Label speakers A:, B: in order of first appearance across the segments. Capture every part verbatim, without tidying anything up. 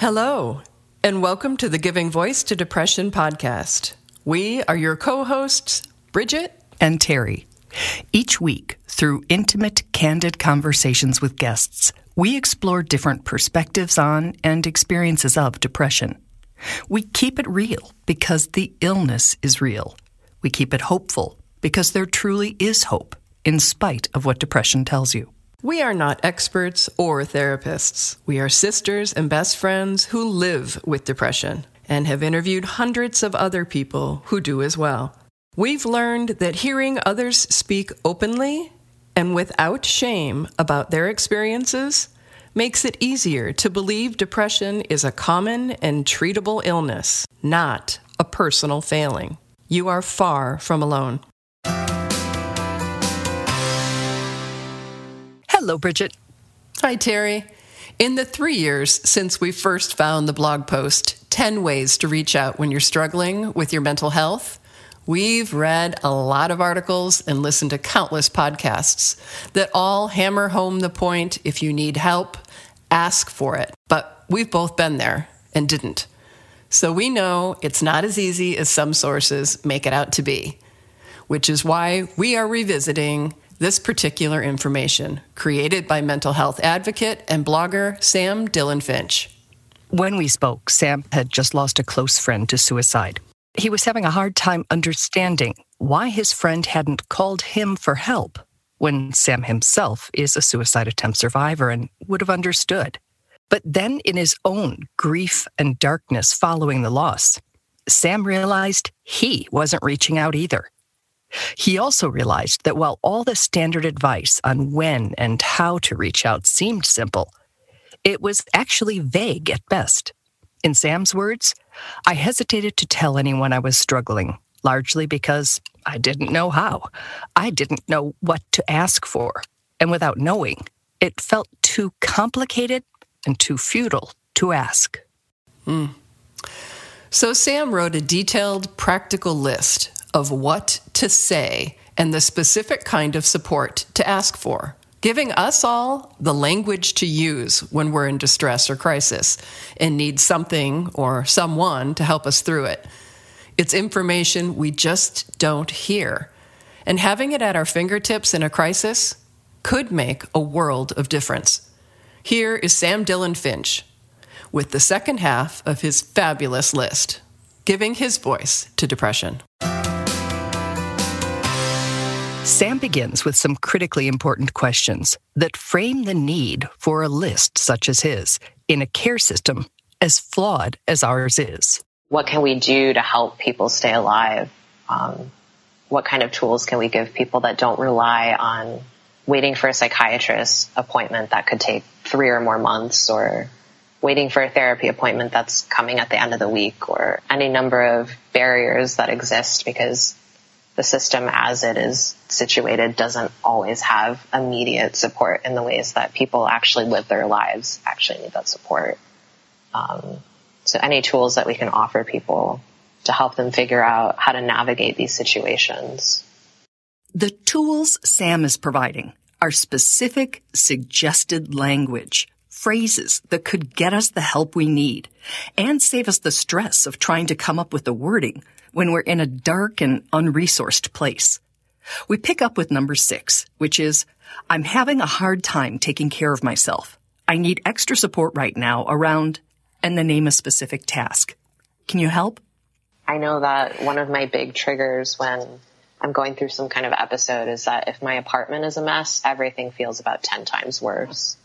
A: Hello, and welcome to the Giving Voice to Depression podcast. We are your co-hosts, Bridget
B: and Terry. Each week, through intimate, candid conversations with guests, we explore different perspectives on and experiences of depression. We keep it real because the illness is real. We keep it hopeful because there truly is hope, in spite of what depression tells you.
A: We are not experts or therapists. We are sisters and best friends who live with depression and have interviewed hundreds of other people who do as well. We've learned that hearing others speak openly and without shame about their experiences makes it easier to believe depression is a common and treatable illness, not a personal failing. You are far from alone.
B: Hello, Bridget.
A: Hi, Terry. In the three years since we first found the blog post, ten Ways to Reach Out When You're Struggling with Your Mental Health, we've read a lot of articles and listened to countless podcasts that all hammer home the point: if you need help, ask for it. But we've both been there and didn't. So we know it's not as easy as some sources make it out to be, which is why we are revisiting this particular information, created by mental health advocate and blogger Sam Dillon Finch.
B: When we spoke, Sam had just lost a close friend to suicide. He was having a hard time understanding why his friend hadn't called him for help when Sam himself is a suicide attempt survivor and would have understood. But then in his own grief and darkness following the loss, Sam realized he wasn't reaching out either. He also realized that while all the standard advice on when and how to reach out seemed simple, it was actually vague at best. In Sam's words, I hesitated to tell anyone I was struggling, largely because I didn't know how. I didn't know what to ask for. And without knowing, it felt too complicated and too futile to ask.
A: Mm. So Sam wrote a detailed, practical list of what to say and the specific kind of support to ask for, giving us all the language to use when we're in distress or crisis and need something or someone to help us through it. It's information we just don't hear. And having it at our fingertips in a crisis could make a world of difference. Here is Sam Dillon Finch with the second half of his fabulous list, giving his voice to depression.
B: Sam begins with some critically important questions that frame the need for a list such as his in a care system as flawed as ours is.
C: What can we do to help people stay alive? Um, what kind of tools can we give people that don't rely on waiting for a psychiatrist appointment that could take three or more months, or waiting for a therapy appointment that's coming at the end of the week, or any number of barriers that exist because the system as it is situated doesn't always have immediate support in the ways that people actually live their lives actually need that support. Um, so any tools that we can offer people to help them figure out how to navigate these situations.
B: The tools Sam is providing are specific, suggested language, phrases that could get us the help we need and save us the stress of trying to come up with the wording when we're in a dark and unresourced place. We pick up with number six, which is, I'm having a hard time taking care of myself. I need extra support right now around, and then name a specific task. Can you help?
C: I know that one of my big triggers when I'm going through some kind of episode is that if my apartment is a mess, everything feels about ten times worse.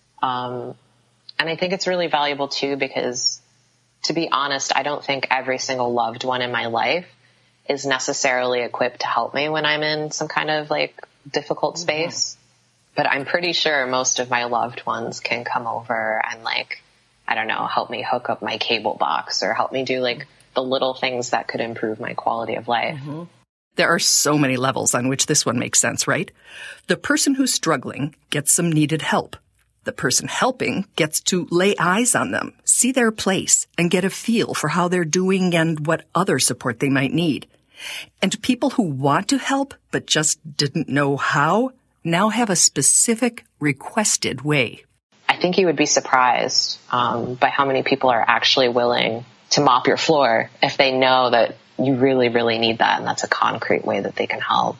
C: Um, and I think it's really valuable too, because to be honest, I don't think every single loved one in my life is necessarily equipped to help me when I'm in some kind of like difficult space. Mm-hmm. But I'm pretty sure most of my loved ones can come over and like, I don't know, help me hook up my cable box or help me do like the little things that could improve my quality of life.
B: Mm-hmm. There are so many levels on which this one makes sense, right? The person who's struggling gets some needed help. The person helping gets to lay eyes on them, see their place, and get a feel for how they're doing and what other support they might need. And people who want to help but just didn't know how now have a specific requested way.
C: I think you would be surprised um, by how many people are actually willing to mop your floor if they know that you really, really need that, and that's a concrete way that they can help.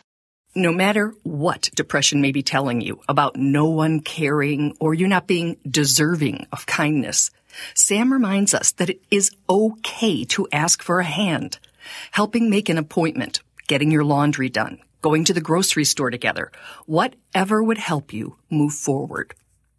B: No matter what depression may be telling you about no one caring or you not being deserving of kindness, Sam reminds us that it is okay to ask for a hand. Helping make an appointment, getting your laundry done, going to the grocery store together, whatever would help you move forward.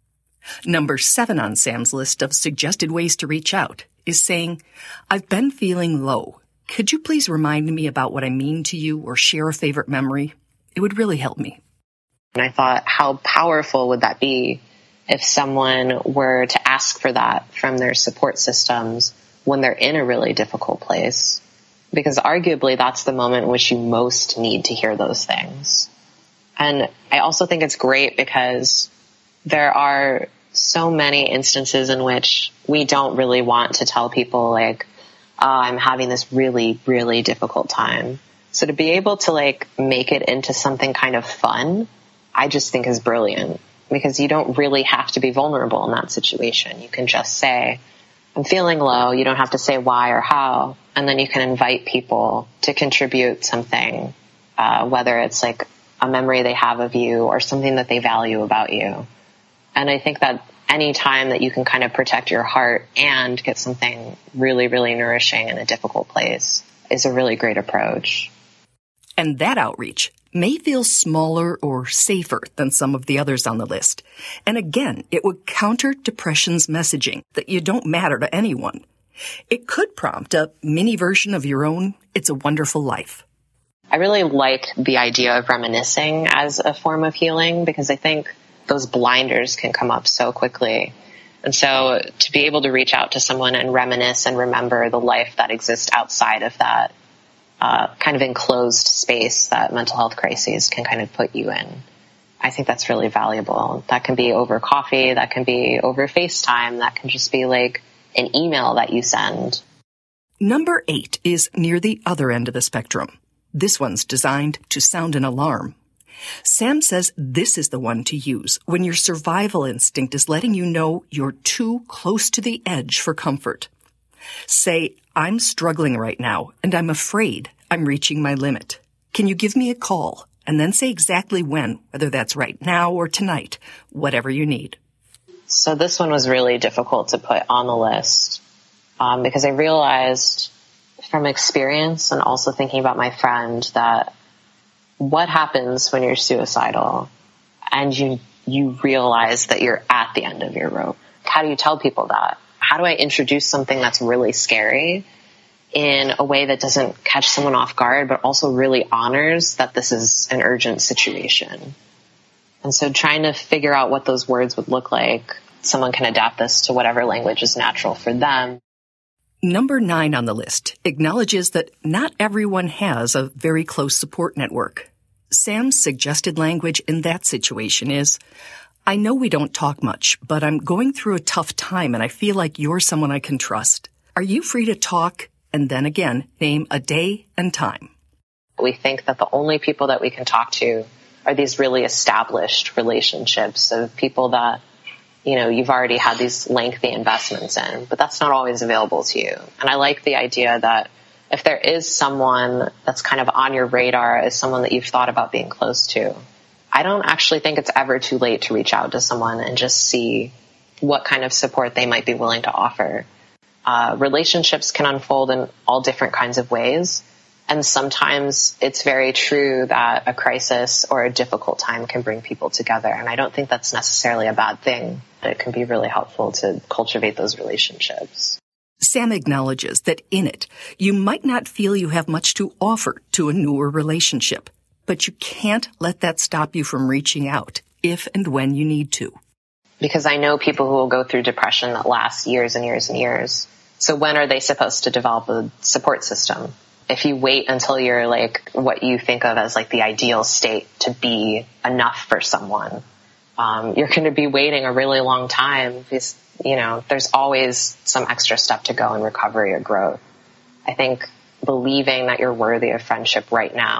B: Number seven on Sam's list of suggested ways to reach out is saying, I've been feeling low. Could you please remind me about what I mean to you or share a favorite memory? It would really help me.
C: And I thought, how powerful would that be if someone were to ask for that from their support systems when they're in a really difficult place? Because arguably that's the moment in which you most need to hear those things. And I also think it's great because there are so many instances in which we don't really want to tell people like, oh, I'm having this really, really difficult time. So to be able to like make it into something kind of fun, I just think is brilliant, because you don't really have to be vulnerable in that situation. You can just say, I'm feeling low. You don't have to say why or how. And then you can invite people to contribute something, uh, whether it's like a memory they have of you or something that they value about you. And I think that any time that you can kind of protect your heart and get something really, really nourishing in a difficult place is a really great approach.
B: And that outreach may feel smaller or safer than some of the others on the list. And again, it would counter depression's messaging that you don't matter to anyone. It could prompt a mini version of your own It's a Wonderful Life.
C: I really like the idea of reminiscing as a form of healing, because I think those blinders can come up so quickly. And so to be able to reach out to someone and reminisce and remember the life that exists outside of that uh, kind of enclosed space that mental health crises can kind of put you in, I think that's really valuable. That can be over coffee, that can be over FaceTime, that can just be like an email that you send.
B: Number eight is near the other end of the spectrum. This one's designed to sound an alarm. Sam says this is the one to use when your survival instinct is letting you know you're too close to the edge for comfort. Say, I'm struggling right now, and I'm afraid I'm reaching my limit. Can you give me a call? And then say exactly when, whether that's right now or tonight, whatever you need.
C: So this one was really difficult to put on the list um, because I realized from experience and also thinking about my friend that what happens when you're suicidal and you you realize that you're at the end of your rope? How do you tell people that? How do I introduce something that's really scary in a way that doesn't catch someone off guard, but also really honors that this is an urgent situation? And so trying to figure out what those words would look like, someone can adapt this to whatever language is natural for them.
B: Number nine on the list acknowledges that not everyone has a very close support network. Sam's suggested language in that situation is, I know we don't talk much, but I'm going through a tough time and I feel like you're someone I can trust. Are you free to talk? And then again, name a day and time.
C: We think that the only people that we can talk to are these really established relationships of people that, you know, you've already had these lengthy investments in, but that's not always available to you. And I like the idea that if there is someone that's kind of on your radar as someone that you've thought about being close to, I don't actually think it's ever too late to reach out to someone and just see what kind of support they might be willing to offer. Uh, relationships can unfold in all different kinds of ways. And sometimes it's very true that a crisis or a difficult time can bring people together. And I don't think that's necessarily a bad thing. It can be really helpful to cultivate those relationships.
B: Sam acknowledges that in it, you might not feel you have much to offer to a newer relationship, but you can't let that stop you from reaching out if and when you need to.
C: Because I know people who will go through depression that lasts years and years and years. So when are they supposed to develop a support system? If you wait until you're like what you think of as like the ideal state to be enough for someone, um, you're going to be waiting a really long time because, you know, there's always some extra step to go in recovery or growth. I think believing that you're worthy of friendship right now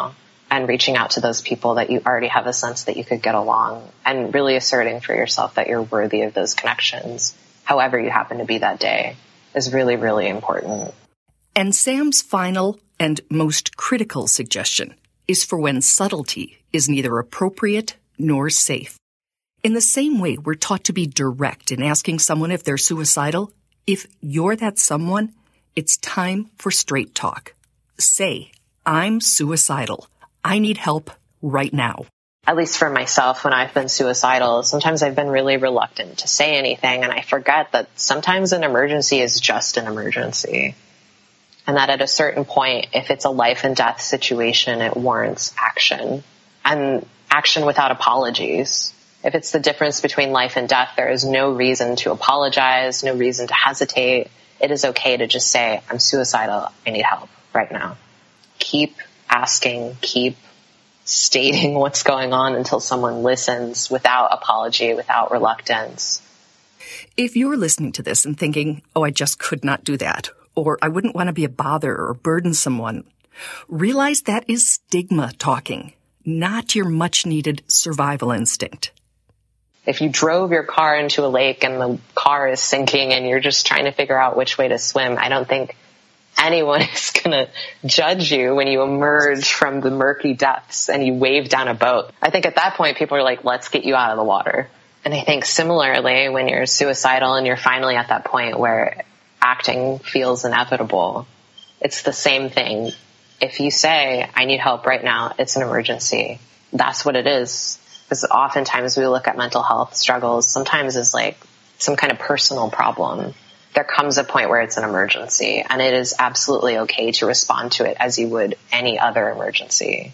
C: and reaching out to those people that you already have a sense that you could get along, and really asserting for yourself that you're worthy of those connections, however you happen to be that day, is really, really important.
B: And Sam's final and most critical suggestion is for when subtlety is neither appropriate nor safe. In the same way we're taught to be direct in asking someone if they're suicidal, if you're that someone, it's time for straight talk. Say, I'm suicidal. I need help right now.
C: At least for myself, when I've been suicidal, sometimes I've been really reluctant to say anything, and I forget that sometimes an emergency is just an emergency. And that at a certain point, if it's a life and death situation, it warrants action, and action without apologies. If it's the difference between life and death, there is no reason to apologize, no reason to hesitate. It is okay to just say, I'm suicidal, I need help right now. Keep asking, keep stating what's going on until someone listens without apology, without reluctance.
B: If you're listening to this and thinking, oh, I just could not do that, or I wouldn't want to be a bother or burden someone, realize that is stigma talking, not your much-needed survival instinct.
C: If you drove your car into a lake and the car is sinking and you're just trying to figure out which way to swim, I don't think anyone is going to judge you when you emerge from the murky depths and you wave down a boat. I think at that point, people are like, let's get you out of the water. And I think similarly, when you're suicidal and you're finally at that point where acting feels inevitable, it's the same thing. If you say, I need help right now, it's an emergency. That's what it is. Because oftentimes we look at mental health struggles sometimes as like some kind of personal problem. There comes a point where it's an emergency, and it is absolutely okay to respond to it as you would any other emergency.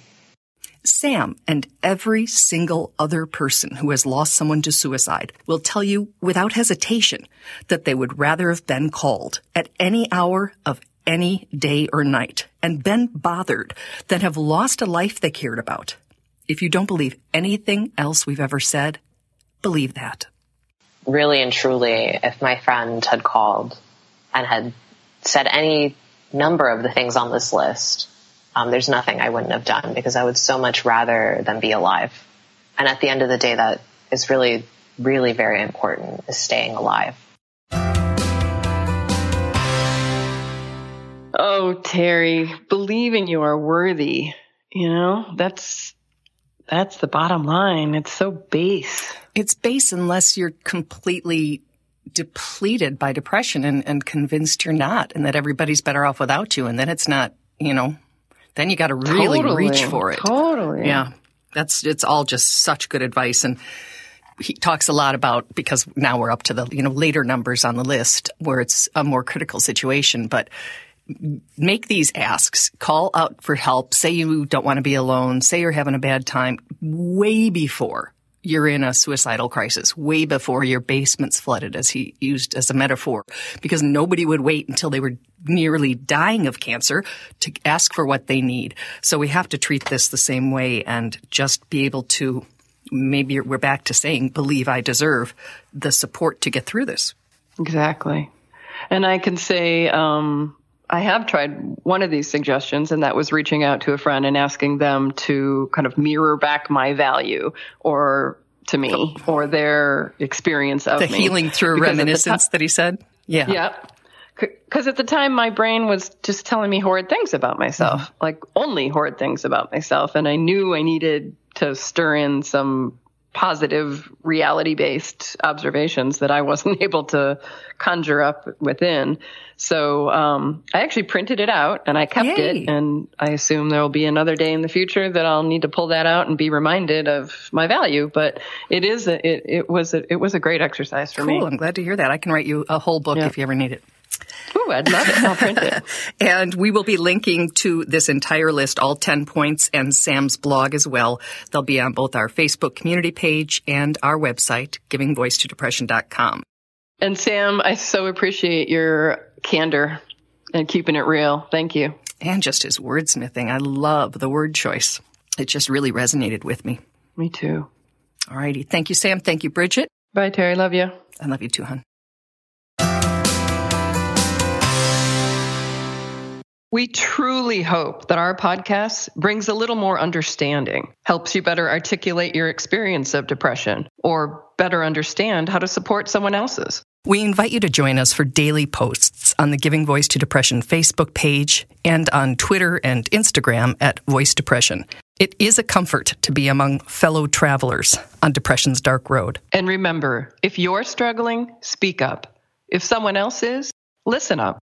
B: Sam and every single other person who has lost someone to suicide will tell you without hesitation that they would rather have been called at any hour of any day or night and been bothered than have lost a life they cared about. If you don't believe anything else we've ever said, believe that.
C: Really and truly, if my friend had called and had said any number of the things on this list, um, there's nothing I wouldn't have done, because I would so much rather than be alive. And at the end of the day, that is really, really very important, is staying alive.
D: Oh, Terry, believing you are worthy, you know, that's... That's the bottom line. It's so base.
B: It's base unless you're completely depleted by depression and, and convinced you're not, and that everybody's better off without you, and then it's not, you know, then you got to really
D: totally,
B: reach for it.
D: Totally.
B: Yeah. That's, it's all just such good advice. And he talks a lot about, because now we're up to the, you know, later numbers on the list where it's a more critical situation, but make these asks, call out for help, say you don't want to be alone, say you're having a bad time, way before you're in a suicidal crisis, way before your basement's flooded, as he used as a metaphor, because nobody would wait until they were nearly dying of cancer to ask for what they need. So we have to treat this the same way and just be able to, maybe we're back to saying, believe I deserve the support to get through this.
D: Exactly. And I can say, um, I have tried one of these suggestions, and that was reaching out to a friend and asking them to kind of mirror back my value or to me or their experience of
B: the
D: me.
B: The healing through because reminiscence that he said? Yeah.
D: Yeah. Because at the time, my brain was just telling me horrid things about myself, mm-hmm. like only horrid things about myself. And I knew I needed to stir in some positive reality-based observations that I wasn't able to conjure up within. So um, I actually printed it out and I kept
B: Yay.
D: it. And I assume there will be another day in the future that I'll need to pull that out and be reminded of my value. But it is a, it, it was a, it was a great exercise for
B: cool.
D: me.
B: Cool. I'm glad to hear that. I can write you a whole book yeah. if you ever need it.
D: Ooh, I'd love it. I'll print it.
B: And we will be linking to this entire list, all ten points, and Sam's blog as well. They'll be on both our Facebook community page and our website, giving voice to depression dot com.
D: And Sam, I so appreciate your candor and keeping it real. Thank you.
B: And just his wordsmithing. I love the word choice. It just really resonated with me.
D: Me too.
B: All righty. Thank you, Sam. Thank you, Bridget.
D: Bye, Terry. Love you.
B: I love you too, hon.
D: We truly hope that our podcast brings a little more understanding, helps you better articulate your experience of depression, or better understand how to support someone else's.
B: We invite you to join us for daily posts on the Giving Voice to Depression Facebook page and on Twitter and Instagram at Voice Depression. It is a comfort to be among fellow travelers on depression's dark road.
D: And remember, if you're struggling, speak up. If someone else is, listen up.